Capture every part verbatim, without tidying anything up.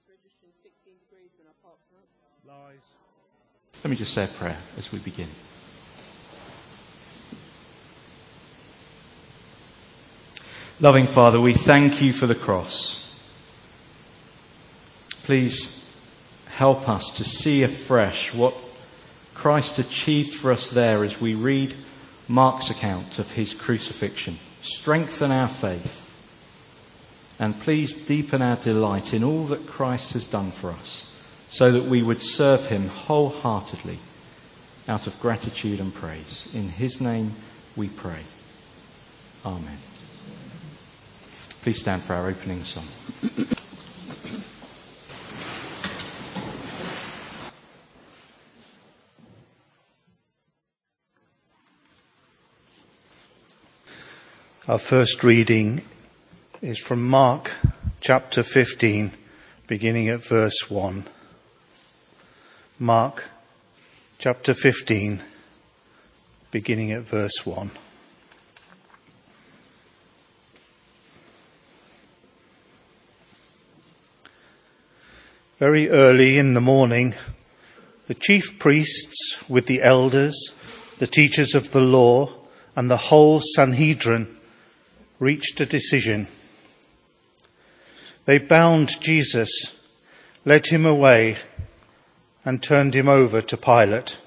registering sixteen degrees when I parked up. Lies. Let me just say a prayer as we begin. Loving Father, we thank you for the cross. Please help us to see afresh what Christ achieved for us there as we read Mark's account of his crucifixion. Strengthen our faith. And please deepen our delight in all that Christ has done for us, so that we would serve him wholeheartedly out of gratitude and praise. In his name we pray. Amen. Please stand for our opening song. Our first reading is from Mark chapter fifteen, beginning at verse one. Mark chapter fifteen, beginning at verse one. Very early in the morning, the chief priests with the elders, the teachers of the law, and the whole Sanhedrin reached a decision. They bound Jesus, led him away, and turned him over to Pilate.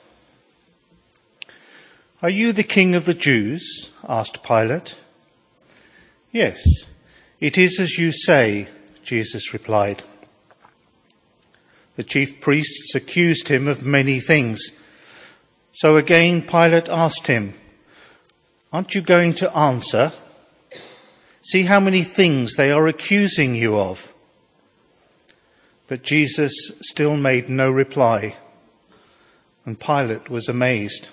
"Are you the king of the Jews?" asked Pilate. "Yes, it is as you say," Jesus replied. The chief priests accused him of many things. So again Pilate asked him, "Aren't you going to answer? See how many things they are accusing you of." But Jesus still made no reply, and Pilate was amazed.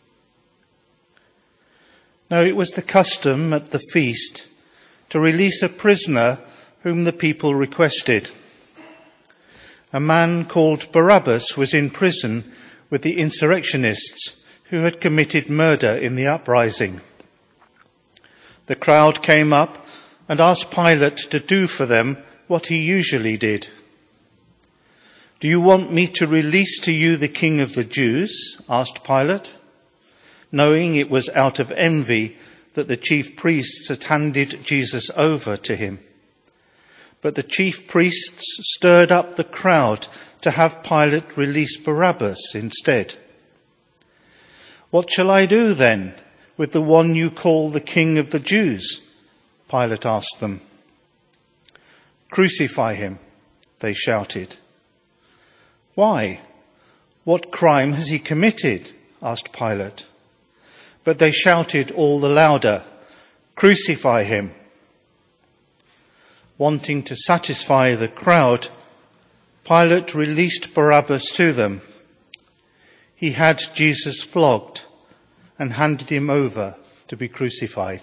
Now it was the custom at the feast to release a prisoner whom the people requested. A man called Barabbas was in prison with the insurrectionists who had committed murder in the uprising. The crowd came up and asked Pilate to do for them what he usually did. "Do you want me to release to you the king of the Jews?" asked Pilate, knowing it was out of envy that the chief priests had handed Jesus over to him. But the chief priests stirred up the crowd to have Pilate release Barabbas instead. "What shall I do then with the one you call the king of the Jews?" Pilate asked them. "Crucify him," they shouted. "Why? What crime has he committed?" asked Pilate. But they shouted all the louder, "Crucify him." Wanting to satisfy the crowd, Pilate released Barabbas to them. He had Jesus flogged and handed him over to be crucified.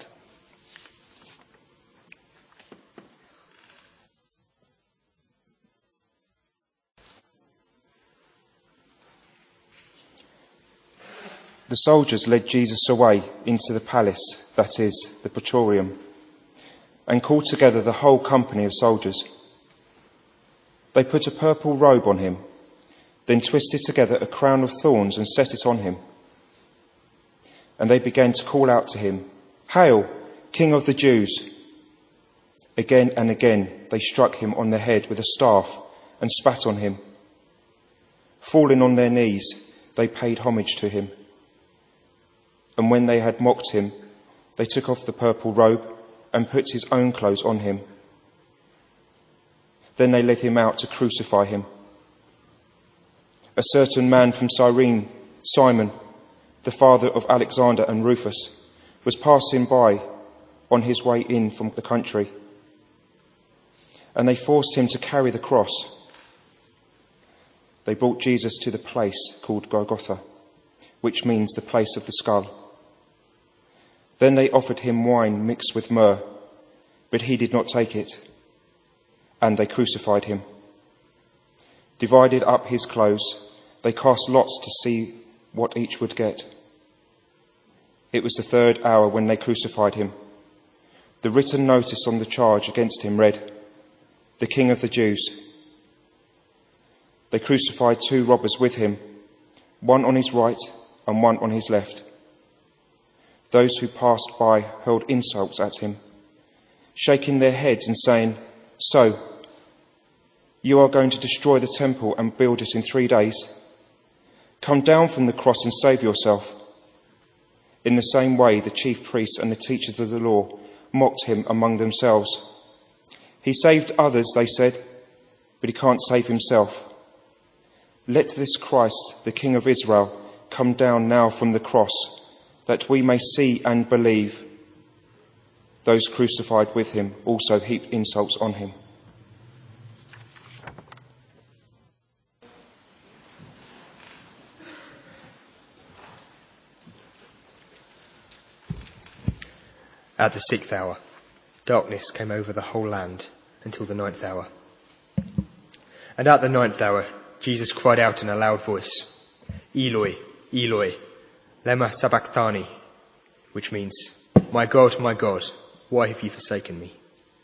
The soldiers led Jesus away into the palace, that is, the Praetorium, and called together the whole company of soldiers. They put a purple robe on him, then twisted together a crown of thorns and set it on him. And they began to call out to him, "Hail, King of the Jews!" Again and again they struck him on the head with a staff and spat on him. Falling on their knees, they paid homage to him. And when they had mocked him, they took off the purple robe and put his own clothes on him. Then they led him out to crucify him. A certain man from Cyrene, Simon, the father of Alexander and Rufus, was passing by on his way in from the country. And they forced him to carry the cross. They brought Jesus to the place called Golgotha, which means the place of the skull. Then they offered him wine mixed with myrrh, but he did not take it, and they crucified him. Divided up his clothes, they cast lots to see what each would get. It was the third hour when they crucified him. The written notice on the charge against him read, "The King of the Jews." they crucified two robbers with him, one on his right and one on his left. Those who passed by hurled insults at him, shaking their heads and saying, "So, you are going to destroy the temple and build it in three days? Come down from the cross and save yourself." In the same way, the chief priests and the teachers of the law mocked him among themselves. "He saved others," they said, "but he can't save himself. Let this Christ, the King of Israel, come down now from the cross, that we may see and believe." Those crucified with him also heaped insults on him. At the sixth hour, darkness came over the whole land until the ninth hour. And at the ninth hour, Jesus cried out in a loud voice, "Eloi, Eloi, lema sabachthani," which means, "My God, my God, why have you forsaken me?"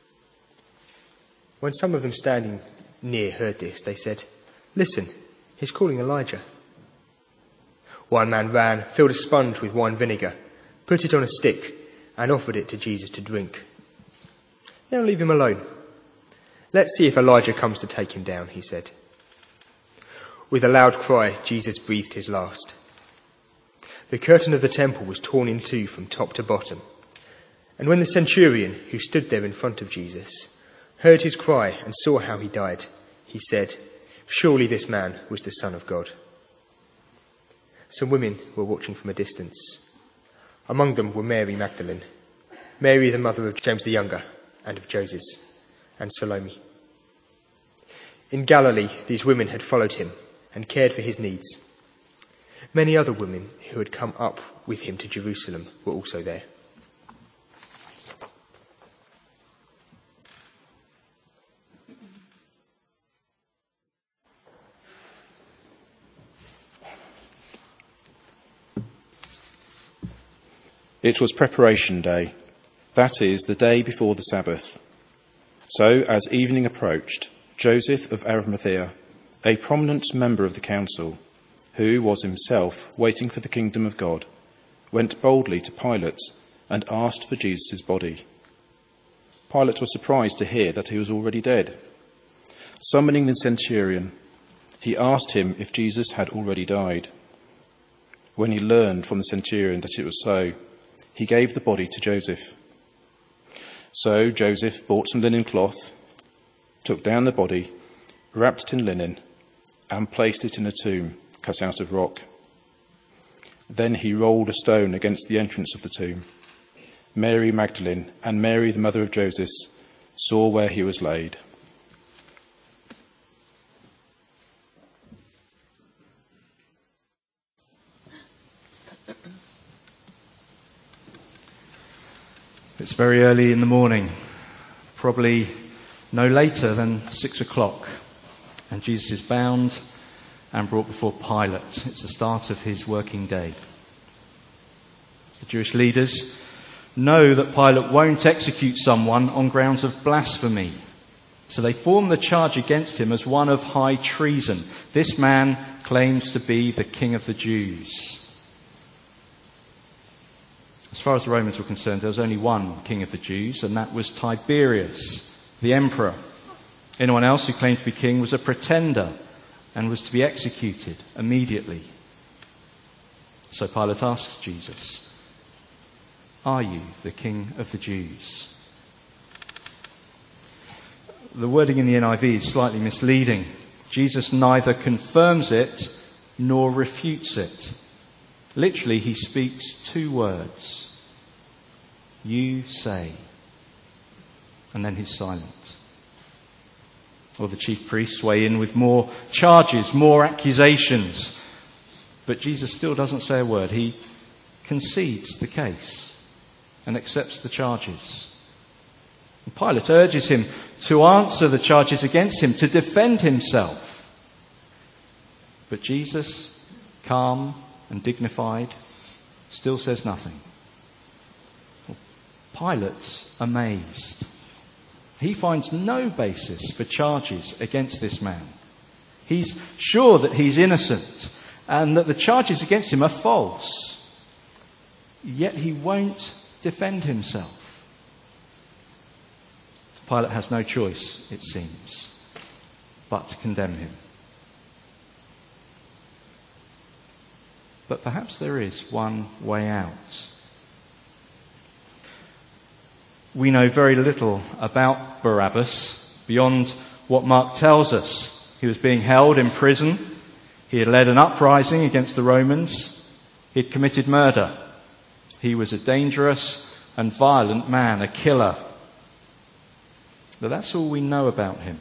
When some of them standing near heard this, they said, "Listen, he's calling Elijah." One man ran, filled a sponge with wine vinegar, put it on a stick, and offered it to Jesus to drink. "Now leave him alone. Let's see if Elijah comes to take him down," he said. With a loud cry, Jesus breathed his last. The curtain of the temple was torn in two from top to bottom. And when the centurion, who stood there in front of Jesus, heard his cry and saw how he died, he said, "Surely this man was the Son of God." Some women were watching from a distance. Among them were Mary Magdalene, Mary the mother of James the Younger and of Joseph, and Salome. In Galilee, these women had followed him and cared for his needs. Many other women who had come up with him to Jerusalem were also there. It was preparation day, that is, the day before the Sabbath. So, as evening approached, Joseph of Arimathea, a prominent member of the council, who was himself waiting for the kingdom of God, went boldly to Pilate and asked for Jesus' body. Pilate was surprised to hear that he was already dead. Summoning the centurion, he asked him if Jesus had already died. When he learned from the centurion that it was so, he gave the body to Joseph. So Joseph bought some linen cloth, took down the body, wrapped it in linen, and placed it in a tomb cut out of rock. Then he rolled a stone against the entrance of the tomb. Mary Magdalene and Mary the mother of Joseph saw where he was laid. It's very early in the morning, probably no later than six o'clock, and Jesus is bound and brought before Pilate. It's the start of his working day. The Jewish leaders know that Pilate won't execute someone on grounds of blasphemy, so they form the charge against him as one of high treason. This man claims to be the King of the Jews. As far as the Romans were concerned, there was only one king of the Jews, and that was Tiberius, the emperor. Anyone else who claimed to be king was a pretender and was to be executed immediately. So Pilate asks Jesus, "Are you the King of the Jews?" The wording in the N I V is slightly misleading. Jesus neither confirms it nor refutes it. Literally, he speaks two words. "You say," and then he's silent. Or the chief priests weigh in with more charges, more accusations. But Jesus still doesn't say a word. He concedes the case and accepts the charges. And Pilate urges him to answer the charges against him, to defend himself. But Jesus, calm and dignified, still says nothing. Pilate's amazed. He finds no basis for charges against this man. He's sure that he's innocent and that the charges against him are false. Yet he won't defend himself. Pilate has no choice, it seems, but to condemn him. But perhaps there is one way out. We know very little about Barabbas beyond what Mark tells us. He was being held in prison. He had led an uprising against the Romans. He had committed murder. He was a dangerous and violent man, a killer. But that's all we know about him.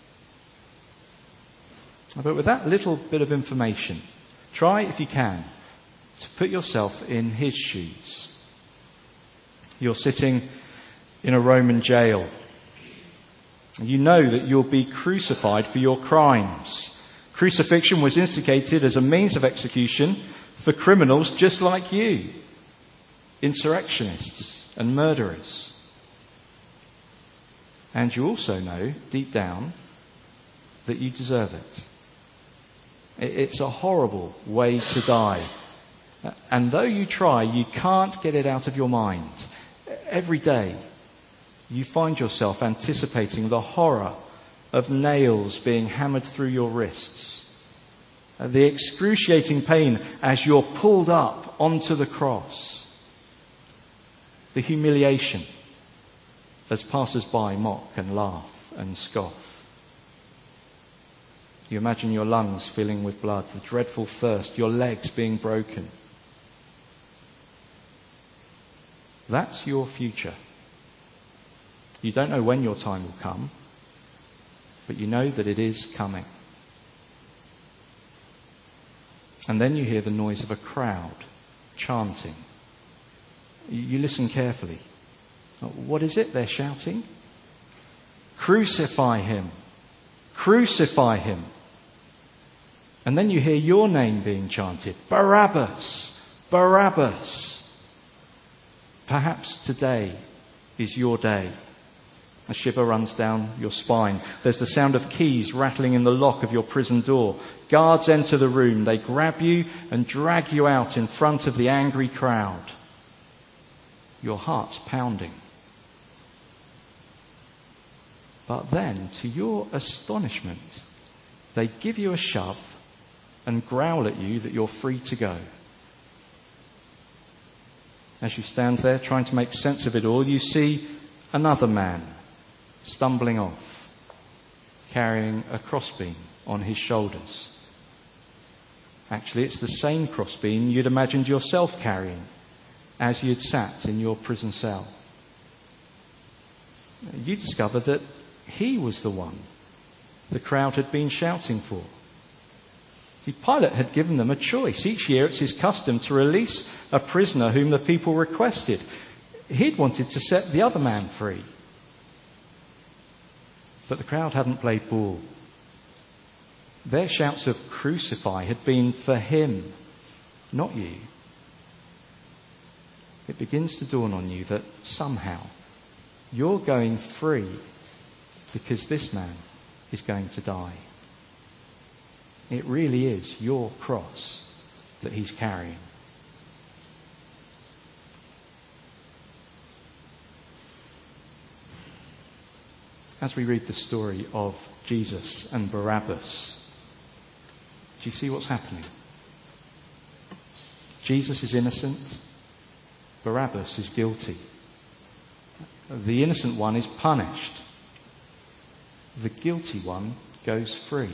But with that little bit of information, try, if you can, to put yourself in his shoes. You're sitting in a Roman jail. You know that you'll be crucified for your crimes. Crucifixion was instigated as a means of execution for criminals just like you, insurrectionists and murderers. And you also know, deep down, that you deserve it. It's a horrible way to die. And though you try, you can't get it out of your mind. Every day, you find yourself anticipating the horror of nails being hammered through your wrists, the excruciating pain as you're pulled up onto the cross, the humiliation as passers-by mock and laugh and scoff. You imagine your lungs filling with blood, the dreadful thirst, your legs being broken. That's your future. You don't know when your time will come, but you know that it is coming. And then you hear the noise of a crowd chanting. You listen carefully. What is it they're shouting? Crucify him! Crucify him! And then you hear your name being chanted. Barabbas! Barabbas! Perhaps today is your day. A shiver runs down your spine. There's the sound of keys rattling in the lock of your prison door. Guards enter the room. They grab you and drag you out in front of the angry crowd. Your heart's pounding. But then, to your astonishment, they give you a shove and growl at you that you're free to go. As you stand there trying to make sense of it all, you see another man stumbling off, carrying a crossbeam on his shoulders. Actually, it's the same crossbeam you'd imagined yourself carrying as you'd sat in your prison cell. You discover that he was the one the crowd had been shouting for. See, Pilate had given them a choice. Each year it's his custom to release a prisoner whom the people requested. He'd wanted to set the other man free. But the crowd hadn't played ball. Their shouts of crucify had been for him, not you. It begins to dawn on you that somehow you're going free because this man is going to die. It really is your cross that he's carrying. As we read the story of Jesus and Barabbas, do you see what's happening? Jesus is innocent. Barabbas is guilty. The innocent one is punished. The guilty one goes free.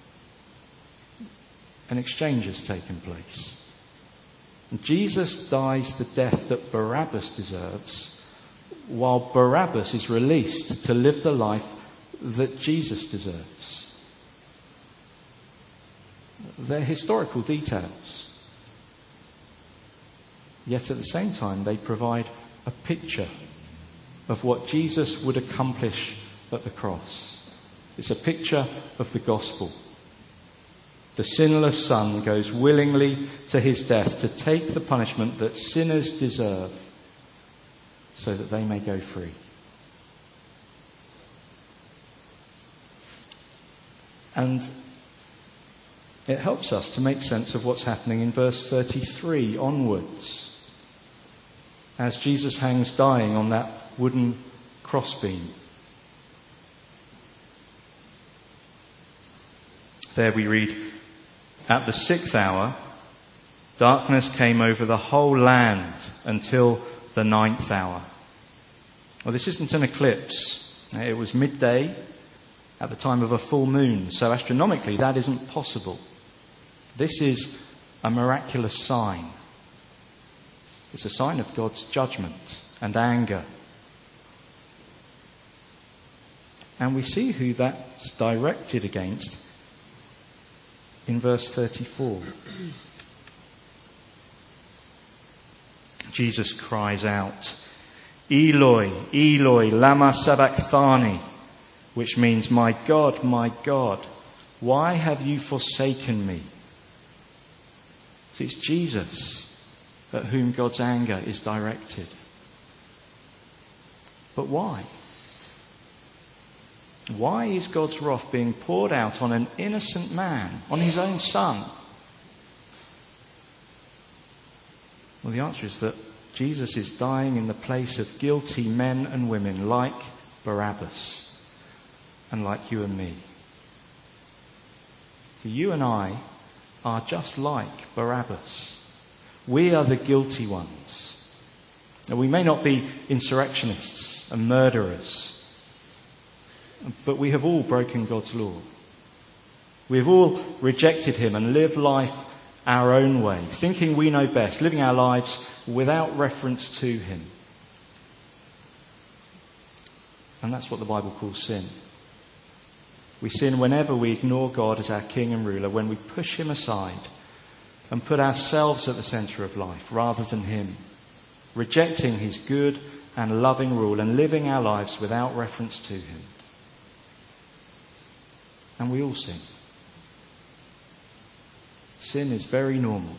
An exchange has taken place. Jesus dies the death that Barabbas deserves, while Barabbas is released to live the life that Jesus deserves. They're historical details. Yet at the same time, they provide a picture of what Jesus would accomplish at the cross. It's a picture of the gospel. The sinless Son goes willingly to his death to take the punishment that sinners deserve so that they may go free. And it helps us to make sense of what's happening in verse thirty-three onwards, as Jesus hangs dying on that wooden crossbeam. There we read, "At the sixth hour, darkness came over the whole land until the ninth hour." Well, this isn't an eclipse. It was midday at the time of a full moon, so astronomically that isn't possible. This is a miraculous sign. It's a sign of God's judgment and anger. And we see who that's directed against in verse thirty-four. Jesus cries out, "Eloi, Eloi, lama sabachthani," which means, "My God, my God, why have you forsaken me?" So it's Jesus at whom God's anger is directed. But why? Why is God's wrath being poured out on an innocent man, on his own son? Well, the answer is that Jesus is dying in the place of guilty men and women like Barabbas and like you and me. So you and I are just like Barabbas. We are the guilty ones. Now, we may not be insurrectionists and murderers, but we have all broken God's law. We have all rejected him and lived life our own way, thinking we know best, living our lives without reference to him. And that's what the Bible calls sin. We sin whenever we ignore God as our King and ruler, when we push him aside and put ourselves at the centre of life rather than him, rejecting his good and loving rule and living our lives without reference to him. And we all sin. Sin is very normal.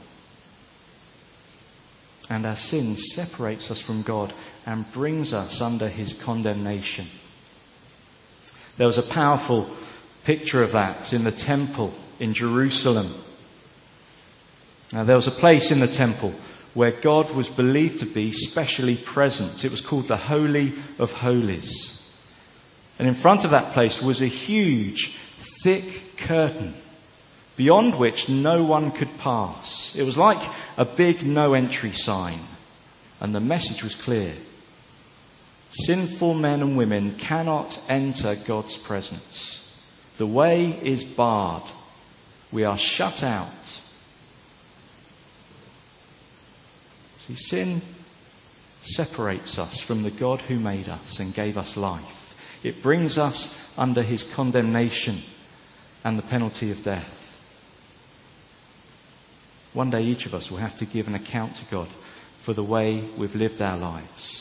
And our sin separates us from God and brings us under his condemnation. There was a powerful picture of that in the temple in Jerusalem. Now, there was a place in the temple where God was believed to be specially present. It was called the Holy of Holies. And in front of that place was a huge, thick curtain beyond which no one could pass. It was like a big no entry sign. And the message was clear. Sinful men and women cannot enter God's presence. The way is barred. We are shut out. See, sin separates us from the God who made us and gave us life. It brings us under his condemnation and the penalty of death. One day each of us will have to give an account to God for the way we've lived our lives.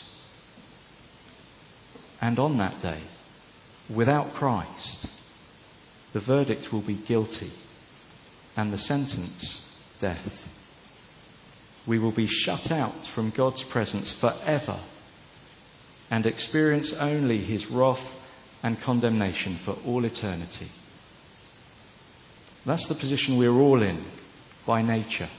And on that day, without Christ, the verdict will be guilty and the sentence, death. We will be shut out from God's presence forever and experience only his wrath and condemnation for all eternity. That's the position we're all in by nature.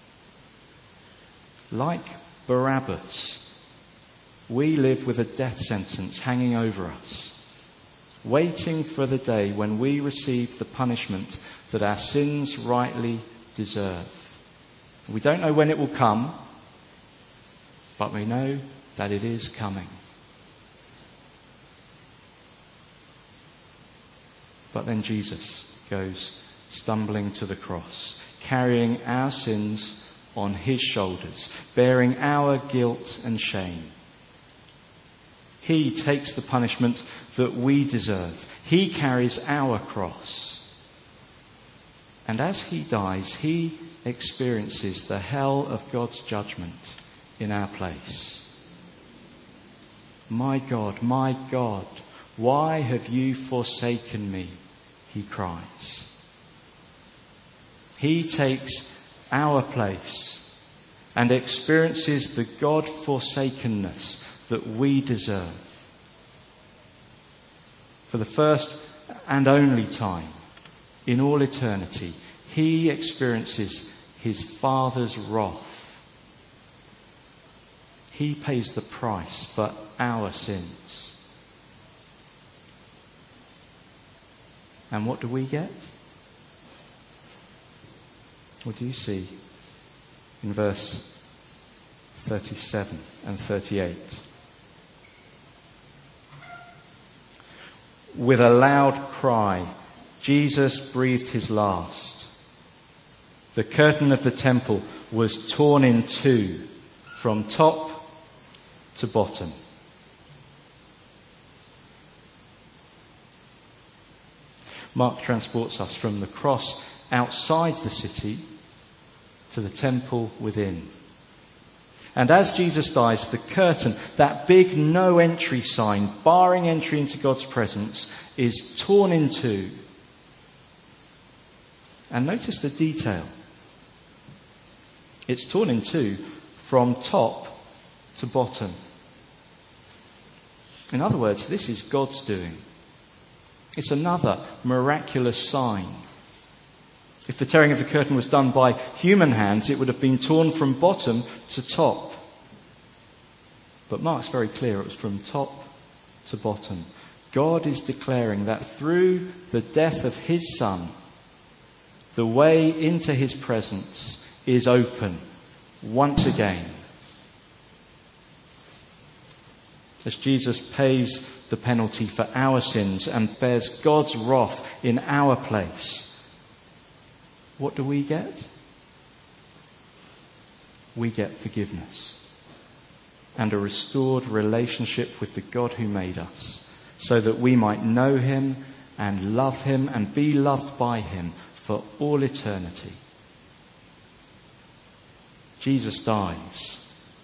Like Barabbas, we live with a death sentence hanging over us, waiting for the day when we receive the punishment that our sins rightly deserve. We don't know when it will come, but we know that it is coming. But then Jesus goes stumbling to the cross, carrying our sins on his shoulders, bearing our guilt and shame. He takes the punishment that we deserve. He carries our cross. And as he dies, he experiences the hell of God's judgment in our place. My God, my God, why have you forsaken me? He cries. He takes our place and experiences the God-forsakenness that we deserve. For the first and only time in all eternity, he experiences his Father's wrath. He pays the price for our sins. And what do we get? What do you see in verse thirty-seven and thirty-eight? With a loud cry, Jesus breathed his last. The curtain of the temple was torn in two from top to bottom. Mark transports us from the cross outside the city to the temple within. And as Jesus dies, the curtain, that big no entry sign barring entry into God's presence, is torn in two. And notice the detail. It's torn in two from top to bottom. In other words, this is God's doing. It's another miraculous sign. If the tearing of the curtain was done by human hands, it would have been torn from bottom to top. But Mark's very clear, it was from top to bottom. God is declaring that through the death of his Son, the way into his presence is open once again. As Jesus pays the penalty for our sins and bears God's wrath in our place, what do we get? We get forgiveness and a restored relationship with the God who made us, so that we might know him and love him and be loved by him for all eternity. Jesus dies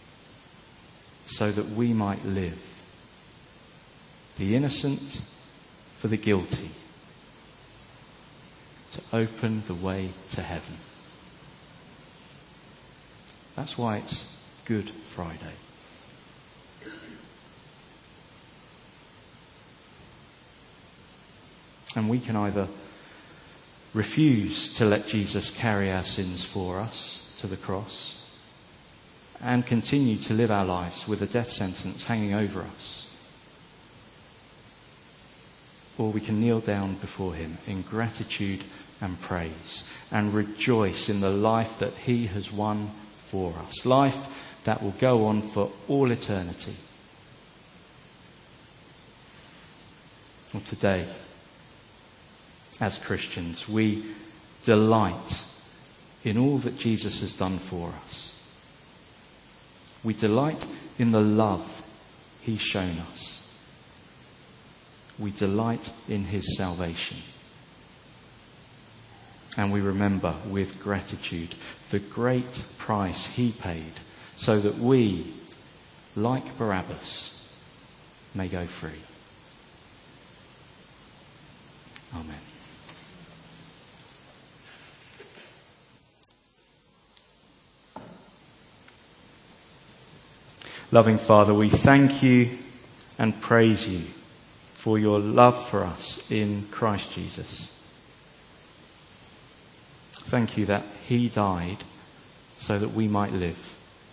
so that we might live. The innocent for the guilty, to open the way to heaven. That's why it's Good Friday. And we can either refuse to let Jesus carry our sins for us to the cross and continue to live our lives with a death sentence hanging over us, or we can kneel down before him in gratitude and praise and rejoice in the life that he has won for us. Life that will go on for all eternity. Well, today, as Christians, we delight in all that Jesus has done for us. We delight in the love he's shown us. We delight in his salvation. And we remember with gratitude the great price he paid so that we, like Barabbas, may go free. Amen. Loving Father, we thank you and praise you for your love for us in Christ Jesus. Thank you that he died so that we might live.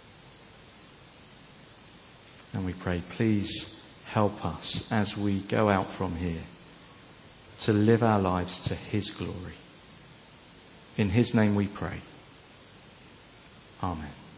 And we pray, please help us as we go out from here to live our lives to his glory. In his name we pray. Amen.